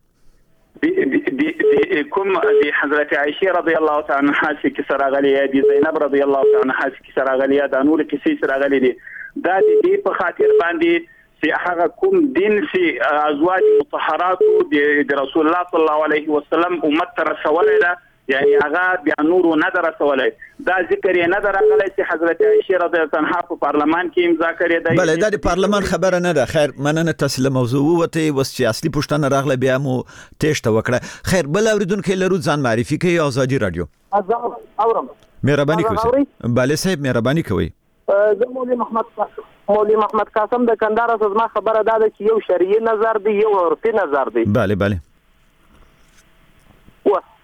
کوم د حضرت عائشه رضی الله تعالی عنها چې سره غلي دي زینب رضی الله تعالی عنها چې سره غلي د نور کیسې سره غلي دي دا د دې په خاطر باندې چې هغه کوم دین چې ازواج مطهرات د رسول الله صلی الله علیه وسلم امت ته رسولای ده یعنی هغه بیا نور نه درسولای دا ذکر یې نه درغلی چې حضرت عائشه رضی الله عنها په پارلمان کې امضا کړې ده. بله دا د پارلمان خبره نه ده. خیر مننه تاسو له موضوع وته وس چې اصلي پوښتنه راغله بیا مو تېشته وکړه. خیر بل اوریدونکو لرو ځان معرفي کوي. ازادي رادیو. اورم مهرباني کوئ. بله صاحب مهرباني کوئ. زه مولوی محمد مولوی محمد قاسم د کندهار زما خبره ده چې یو شرعي نظر دی یو عرفي نظر دی. بله بله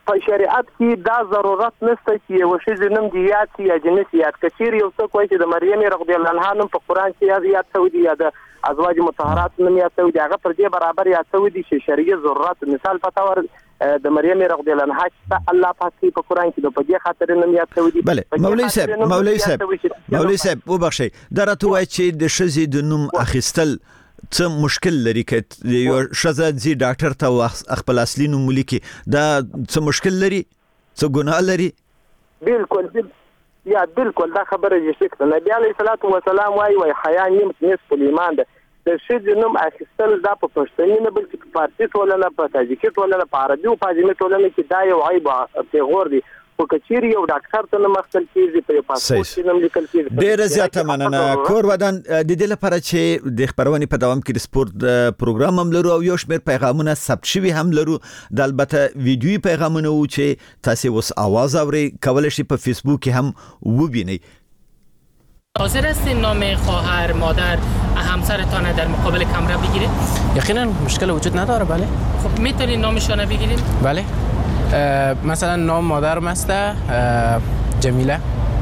په شریعت کې دا ضرورت نشته چې یو شی نوم دی یاد شي یا جنس یاد کچیر یو څوک وایي چې د مریم رضی الله عنها نوم په قران کې یاد یاد شوی دی یا د ازواج مطهرات نوم یاد شوی دی هغه پر دې برابر یاد شوی دی چې شریعت ضرورت مثال پتاور د مریم رضی الله عنها چې الله پاک په قران کې د په دې خاطر نوم یاد شوی دی. بله مولوی صاحب مولوی صاحب مولوی صاحب وبخښئ دا راته وایي چې د ښځې د نوم اخیستل څه مشکل لري که یو ښځه ځي ډاکټر ته خپل اصلي نوم ولیکي دا څه مشکل لري څه ګناه لري؟ بالکل یا بالکل دا خبره یې شته. نبی علیه الصلاۃ والسلام وايي وايي حیا نصف الایمان ده. د ښځې نوم اخیستل دا په پښتني نه بلکې په فارسي ټولنه په تاجیکي ټولنه په عربي او په اجمي ټولنه کې دا یو عیب پیغور دی. خو کچېرې یو ډاکټر ته نوم اخیستل کېږي په یو پاسپورټ کې نوم لیکل کېږي. ډېره زیاته مننه کور ودان. د دې لپاره چې د خبرونې په دوام کې د سپورت پروګرام هم لرو او یو شمېر پیغامونه ثبت شوي هم لرو د البته ویډیویي پیغامونه وو چې تاسې اوس آواز اورئ کولی شئ په فیسبوک کې هم وبینئ. حاضر هستین نام خواهر مادر همسرتان در مقابل کامرا بگیرید؟ یقینا مشکل وجود نداره. بله خب میتونید نامشان بگیرید؟ بله مثلا نام مادرم است جمیله.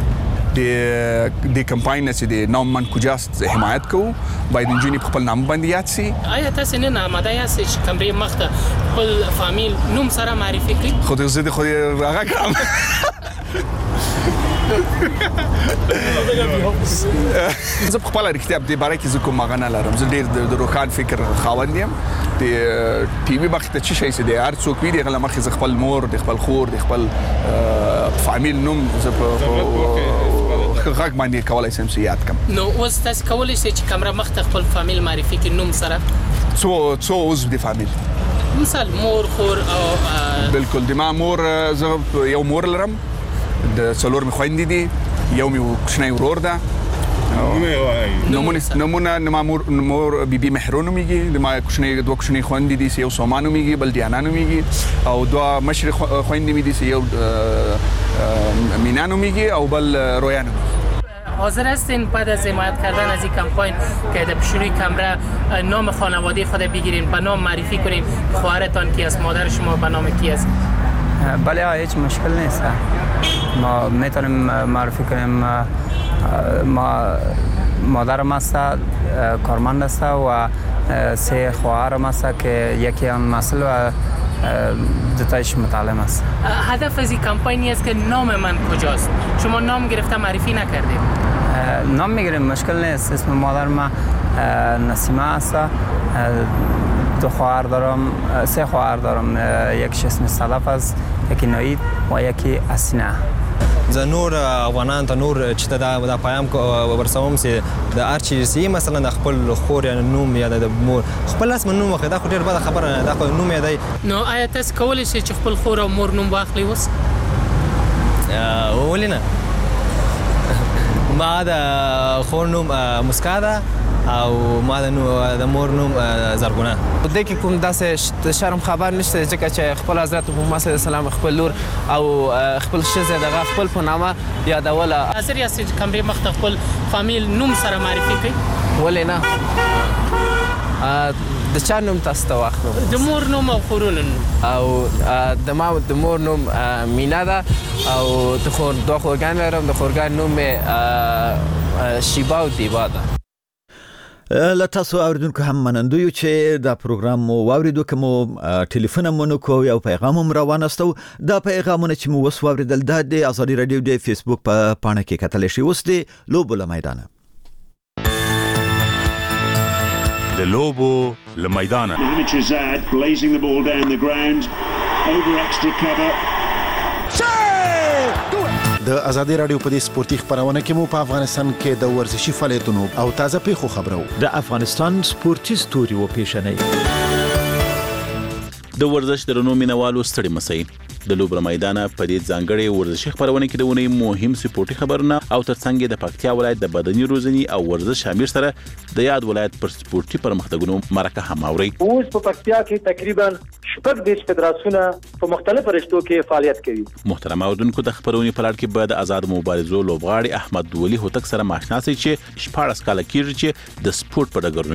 د د کمپاین چې د نام من کجاست حمایت کوو باید نجونې په خپل نام باندې یاد سي. آیا تاسو نه آماده یاست چې کمرې مخته خپل فامیل نوم سره معرفي کړئ؟ خود زه د خود هغه کړم. زه په خپل رښتیا په دې باره کې زه کوم هغه نه لرم. زه ډېر د روښان فکر خاوند یم. د ټي وي مخې ته څه شی چې د هر څوک وي د هغه مخې زه خپل مور د خپل خور د خپل فامیل نوم زه په غږ باندې کولی شم چې یاد کړم. نو اوس تاسو کولی شئ چې کامرا مخته خپل فامیل معرفي کړئ نوم سره؟ څو څو عضو د فامیل مثال مور خور او بالکل د ما مور زه یو مور لرم د څلور مې خویندې دي یو مې کوچنی ورور ده. نمونه نمونه نما مور مور بیبي مهرو نومیږي د ما کوچنی دوه کوچنی خویندې دي یو سوما نومیږي بل دیانا نومیږي او دوه مشر خویندې مې دي یو مینا نومیږي او بل رویا نومیږي. حاضر هستین بعد از حمایت کردن از این کمپاین که در پیشروی کامرا نام خانواده خود بگیرین به نام معرفی کنین خواهرتان کی است مادر شما به نام کی است؟ بله هیچ مشکل نیست. ما میتونیم معرفی کنیم ما مادرم است کارمند است و سه خواهرم است که یکی آن مسئول و دوتایش متعلم است. هدف از این کمپینی است که نام من کجاست؟ شما نام گرفته معرفی نکردید؟ نام میگیریم مشکل نیست. اسم مادر ما نسیمه است. دو خواهر دارم سه خواهر دارم یکیش اسم صدف است یکی نوید و یکی اسینه. زه نور افغانان ته نور چې دا د پیام ورسوم چې د هر چیز سي مثلا د خپل خور یا نوم یا د مور خپل اسم نوم واخلي دا خو ډېر بده خبره نه ده خو نوم یې دی. نو آیا تاسو کولی شئ چې خپل خور او مور نوم واخلئ اوس؟ ولې نه ما د خور نوم مسکا ده او ما د مور نوم زرغونه. د کې کوم داسې شرم خبر نشته ځکه چې خپل حضرت محمد صلی الله علیه وسلم خپل لور او خپل ښځه دغه خپل په نامه یادوله. حاضر یاست چې کمرې مخته خپل فامیل نوم سره معرفي کړئ؟ ولې نه د چا نوم تاسو ته واخلو؟ د مور نوم او خورونو نوم. او د ما د مور نوم مینا ده او د خور دوه خورګان لرم. د خورګان نوم مې شیبا او دیبا ده. له تاسو اوریدونکو هم منندو یو چې دا پروګرام مو واوریدو که مو ټلیفون هم ونکو یا پیغام هم راوانستو. دا پیغامونه چې مو اوس واوریدل دا د ازادي راډیو د فیسبوک په پاڼه کې کتلی شئ. اوس د لوبو له میدانه د لوبو له میدانه د ازادي راډیو په دې سپورتي خبرونه کې مو په افغانستان کې د ورزشي فعالیتونو او تازه پیښو خبرو د افغانستان سپورتي ستوري و پیښنې د ورزش درنو مینوالو ستړي مسئ د لوبو میدانه په دې ځانګړي ورزشي خبرونه کې د ونی مهم سپورتي خبرونه او ترڅنګ د پکتیا ولایت د بدني روزنی او ورزش امیر سره د یاد ولایت پر سپورتي پرمختګونو مرکه هم اوري. اوس په پکتیا کې تقریبا شپږ دیش فدراسیونه په مختلفو رشتو کې فعالیت کوي. محترم اوردونکو د خبرونې په لړ کې به د آزاد مبارزو لوبغاړي احمد ولي هوتک سره ماشنا سي چې شپږ کال کېږي چې د سپورت په ډګر